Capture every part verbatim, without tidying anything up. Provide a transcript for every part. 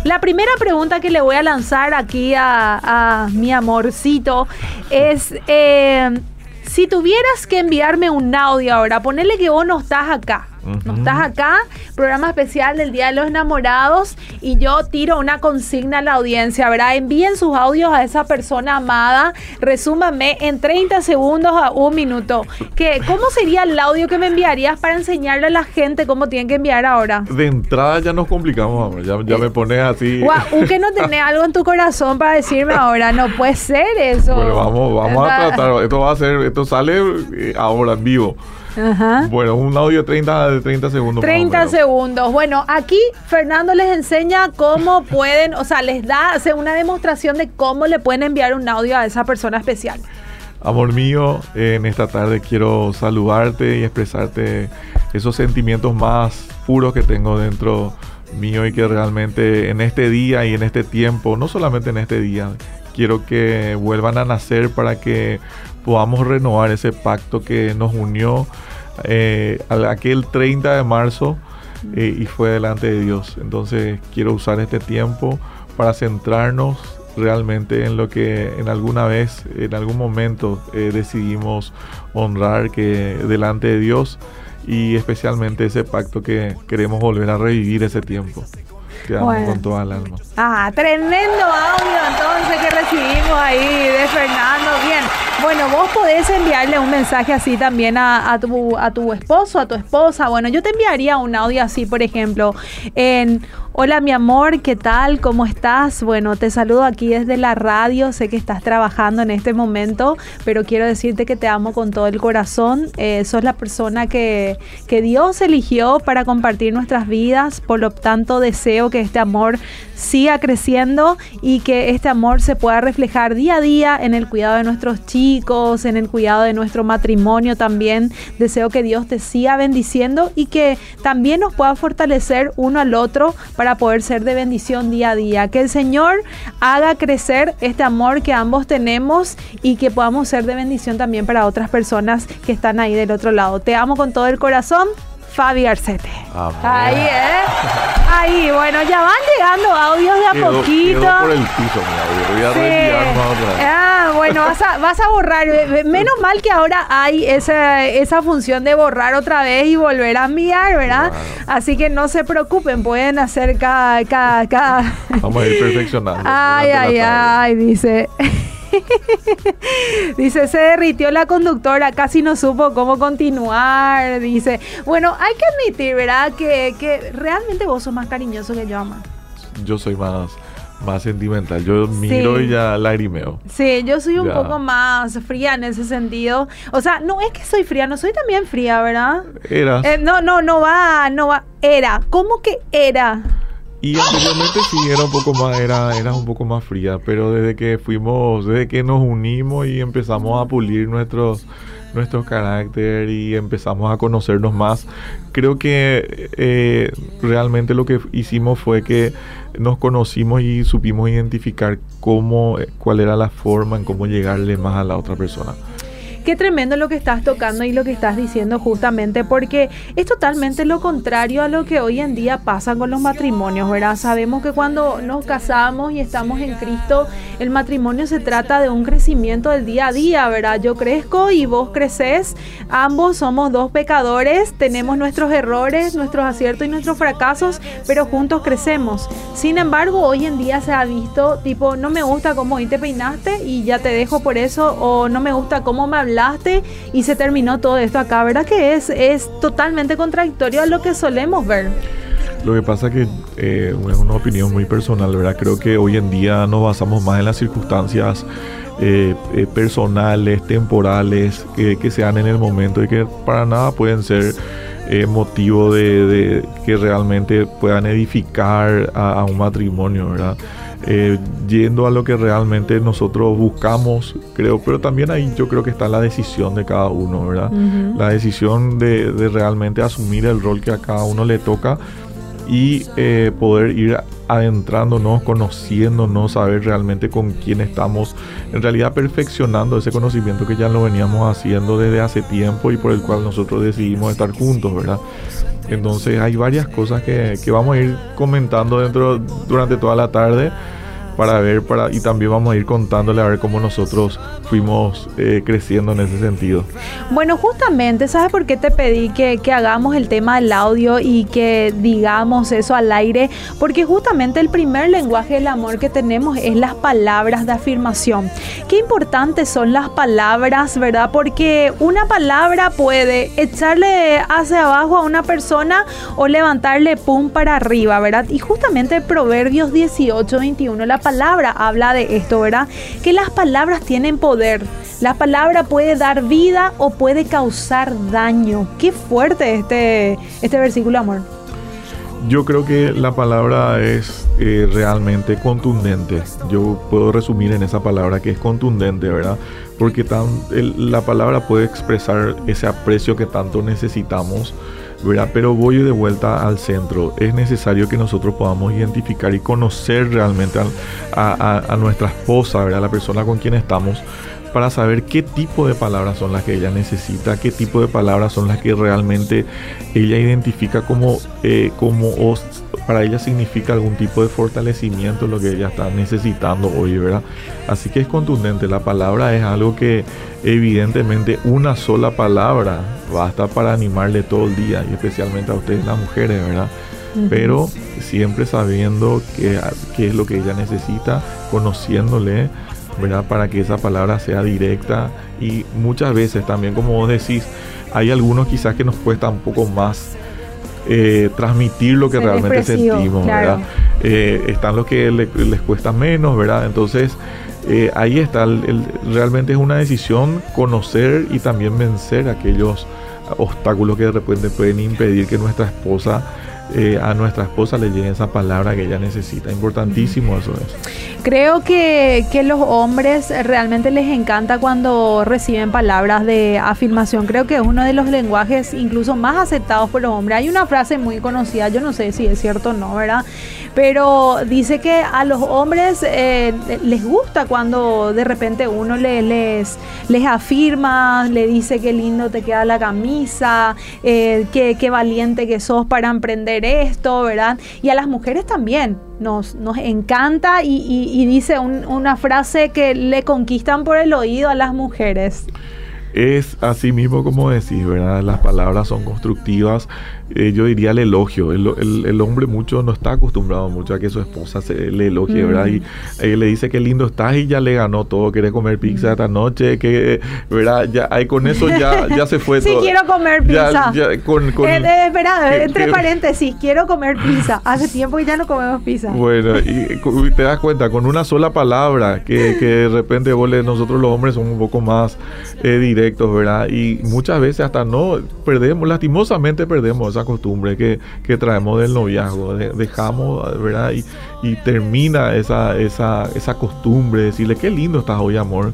La primera pregunta que le voy a lanzar aquí a, a mi amorcito es, eh, si tuvieras que enviarme un audio ahora, ponele que vos no estás acá. Uh-huh. No estás acá, programa especial del Día de los Enamorados, y yo tiro una consigna a la audiencia, ¿verdad? Envíen sus audios a esa persona amada, resúmame en treinta segundos a un minuto. ¿Qué, ¿Cómo sería el audio que me enviarías para enseñarle a la gente cómo tienen que enviar ahora? De entrada ya nos complicamos, amor. Ya, ya me pones así. Guau, que no tenés algo en tu corazón para decirme ahora, no puede ser eso. Bueno, vamos, vamos a tratar. Esto va a ser, esto sale eh, ahora en vivo. Ajá. Bueno, un audio de treinta, de treinta segundos. treinta segundos. Bueno, aquí Fernando les enseña cómo pueden, o sea, les da, hace una demostración de cómo le pueden enviar un audio a esa persona especial. Amor mío, eh, en esta tarde quiero saludarte y expresarte esos sentimientos más puros que tengo dentro mío, y que realmente en este día y en este tiempo, no solamente en este día, quiero que vuelvan a nacer para que podamos renovar ese pacto que nos unió eh, aquel treinta de marzo eh, y fue delante de Dios. Entonces quiero usar este tiempo para centrarnos realmente en lo que en alguna vez, en algún momento eh, decidimos honrar, que delante de Dios, y especialmente ese pacto que queremos volver a revivir ese tiempo. Te amo bueno. Con toda el alma. Ah, tremendo audio entonces que recibimos ahí de Fernando. Bien, bueno, vos podés enviarle un mensaje así también a, a, tu, a tu esposo, a tu esposa. Bueno, yo te enviaría un audio así, por ejemplo, en... Hola mi amor, ¿qué tal? ¿Cómo estás? Bueno, te saludo aquí desde la radio. Sé que estás trabajando en este momento, pero quiero decirte que te amo con todo el corazón. Eh, sos la persona que, que Dios eligió para compartir nuestras vidas. Por lo tanto, deseo que este amor siga creciendo y que este amor se pueda reflejar día a día en el cuidado de nuestros chicos, en el cuidado de nuestro matrimonio también. Deseo que Dios te siga bendiciendo y que también nos pueda fortalecer uno al otro para poder ser de bendición día a día. Que el Señor haga crecer este amor que ambos tenemos y que podamos ser de bendición también para otras personas que están ahí del otro lado. Te amo con todo el corazón, Fabi Arcete. Amén. Ahí, ¿eh? Ahí, bueno, ya van llegando audios de a quedó, poquito. Quedó por el piso, mi audio. Voy a sí. reenviar más otra vez. Ah, bueno, vas a, vas a borrar. Menos mal que ahora hay esa, esa función de borrar otra vez y volver a enviar, ¿verdad? Claro. Así que no se preocupen, pueden hacer cada... cada, cada... Vamos a ir perfeccionando. Ay, ay, ay, dice... Dice, se derritió la conductora, casi no supo cómo continuar. Dice, bueno, hay que admitir, ¿verdad? Que, que realmente vos sos más cariñoso que yo, mamá. Yo soy más, más sentimental. Yo miro sí. y ya lagrimeo. Sí, yo soy un ya. poco más fría en ese sentido. O sea, no es que soy fría, no soy también fría, ¿verdad? Eras. Eh, no, no, no va, no va. Era. ¿Cómo que era? Y anteriormente sí era un poco más, era, era un poco más fría, pero desde que fuimos, desde que nos unimos y empezamos a pulir nuestros, nuestro carácter y empezamos a conocernos más, creo que eh, realmente lo que hicimos fue que nos conocimos y supimos identificar cómo, cuál era la forma en cómo llegarle más a la otra persona. Qué tremendo lo que estás tocando y lo que estás diciendo, justamente porque es totalmente lo contrario a lo que hoy en día pasa con los matrimonios, ¿verdad? Sabemos que cuando nos casamos y estamos en Cristo, el matrimonio se trata de un crecimiento del día a día, ¿verdad? Yo crezco y vos creces, ambos somos dos pecadores, tenemos nuestros errores, nuestros aciertos y nuestros fracasos, pero juntos crecemos. Sin embargo, hoy en día se ha visto, tipo, no me gusta cómo hoy te peinaste y ya te dejo por eso, o no me gusta cómo me hablaste y se terminó todo esto acá, ¿verdad? Que es, es totalmente contradictorio a lo que solemos ver. Lo que pasa es que eh, es una opinión muy personal, ¿verdad? Creo que hoy en día nos basamos más en las circunstancias eh, eh, personales, temporales, que, que se dan en el momento y que para nada pueden ser eh, motivo de, de que realmente puedan edificar a, a un matrimonio, ¿verdad? Eh, yendo a lo que realmente nosotros buscamos, creo, pero también ahí yo creo que está la decisión de cada uno, ¿verdad? Uh-huh. La decisión de, de realmente asumir el rol que a cada uno le toca y eh, poder ir adentrándonos, conociéndonos, saber realmente con quién estamos, en realidad perfeccionando ese conocimiento que ya lo veníamos haciendo desde hace tiempo y por el cual nosotros decidimos estar juntos, ¿verdad? Entonces hay varias cosas que, que vamos a ir comentando dentro durante toda la tarde para ver, para y también vamos a ir contándole a ver cómo nosotros fuimos eh, creciendo en ese sentido. Bueno, justamente, ¿sabes por qué te pedí que, que hagamos el tema del audio y que digamos eso al aire? Porque justamente el primer lenguaje del amor que tenemos es las palabras de afirmación. Qué importantes son las palabras, ¿verdad? Porque una palabra puede echarle hacia abajo a una persona o levantarle pum para arriba, ¿verdad? Y justamente Proverbios dieciocho veintiuno, la palabra habla de esto, ¿verdad? Que las palabras tienen poder. La palabra puede dar vida o puede causar daño. Qué fuerte este, este versículo, amor. Yo creo que la palabra es eh, realmente contundente. Yo puedo resumir en esa palabra que es contundente, ¿verdad? Porque tan, el, la palabra puede expresar ese aprecio que tanto necesitamos, ¿verdad? Pero voy de vuelta al centro. Es necesario que nosotros podamos identificar y conocer realmente a, a, a nuestra esposa, ¿verdad? La persona con quien estamos, para saber qué tipo de palabras son las que ella necesita, qué tipo de palabras son las que realmente ella identifica como, eh, como o para ella significa algún tipo de fortalecimiento, lo que ella está necesitando hoy, ¿verdad? Así que es contundente. La palabra es algo que evidentemente una sola palabra basta para animarle todo el día, y especialmente a ustedes las mujeres, ¿verdad? Uh-huh. Pero siempre sabiendo qué, qué es lo que ella necesita, conociéndole, ¿verdad? Para que esa palabra sea directa. Y muchas veces también, como vos decís, hay algunos quizás que nos cuesta un poco más eh, transmitir lo que Ser realmente sentimos, claro. ¿verdad? Eh, están los que le, les cuesta menos, ¿verdad? Entonces eh, ahí está, el, el, realmente es una decisión conocer y también vencer aquellos obstáculos que de repente pueden impedir que nuestra esposa Eh, a nuestra esposa le llegue esa palabra que ella necesita. Importantísimo eso es. Creo que, que los hombres realmente les encanta cuando reciben palabras de afirmación. Creo que es uno de los lenguajes incluso más aceptados por los hombres. Hay una frase muy conocida, yo no sé si es cierto o no, ¿verdad? Pero dice que a los hombres eh, les gusta cuando de repente uno le, les, les afirma, le dice qué lindo te queda la camisa, eh, qué, qué valiente que sos para emprender esto, ¿verdad? Y a las mujeres también nos, nos encanta y, y, y dice un, una frase que le conquistan por el oído a las mujeres. Es así mismo como decís, ¿verdad? Las palabras son constructivas. Eh, yo diría el elogio. El, el, el hombre mucho no está acostumbrado mucho a que su esposa se, le elogie, mm. ¿verdad? Y eh, le dice que lindo estás y ya le ganó todo. Quiere comer pizza mm. esta noche, que, ¿verdad? Ya, ahí con eso ya, ya se fue sí, todo. Sí, quiero comer pizza. Ya, ya, con, con, eh, eh, espera, que, entre que, paréntesis, quiero comer pizza. Hace tiempo que ya no comemos pizza. Bueno, y, y te das cuenta, con una sola palabra, que, que de repente vos le, nosotros los hombres somos un poco más eh, directos, ¿verdad? Y muchas veces hasta no perdemos, lastimosamente perdemos esa costumbre que, que traemos del noviazgo, de, dejamos, ¿verdad? Y, y termina esa, esa, esa costumbre de decirle qué lindo estás hoy, amor,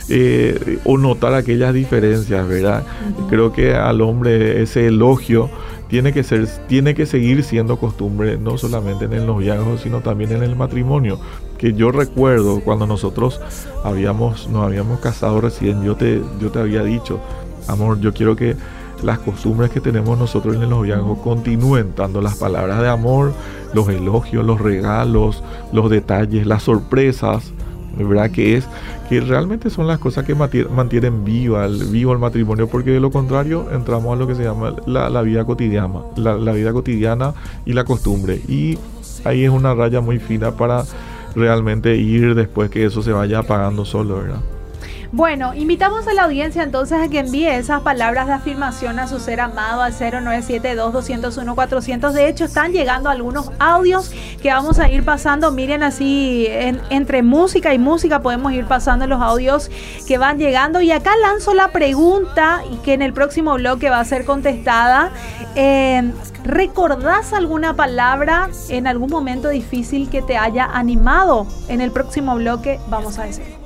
eh, o notar aquellas diferencias, ¿verdad? Uh-huh. Creo que al hombre ese elogio tiene que ser, tiene que seguir siendo costumbre, no solamente en el noviazgo, sino también en el matrimonio. Que yo recuerdo cuando nosotros habíamos, nos habíamos casado recién, yo te, yo te había dicho, amor, yo quiero que las costumbres que tenemos nosotros en el noviazgo continúen, dando las palabras de amor, los elogios, los regalos, los detalles, las sorpresas, ¿verdad? Que es que realmente son las cosas que mantienen viva el, vivo el matrimonio, porque de lo contrario entramos a lo que se llama la, la vida cotidiana, la, la vida cotidiana y la costumbre, y ahí es una raya muy fina para realmente ir después que eso se vaya apagando solo, ¿verdad? Bueno, invitamos a la audiencia entonces a que envíe esas palabras de afirmación a su ser amado al cero nueve siete dos, dos cero uno, cuatrocientos. De hecho, están llegando algunos audios que vamos a ir pasando. Miren, así en, entre música y música podemos ir pasando los audios que van llegando. Y acá lanzo la pregunta y que en el próximo bloque va a ser contestada. Eh, ¿Recordás alguna palabra en algún momento difícil que te haya animado? En el próximo bloque vamos a decir.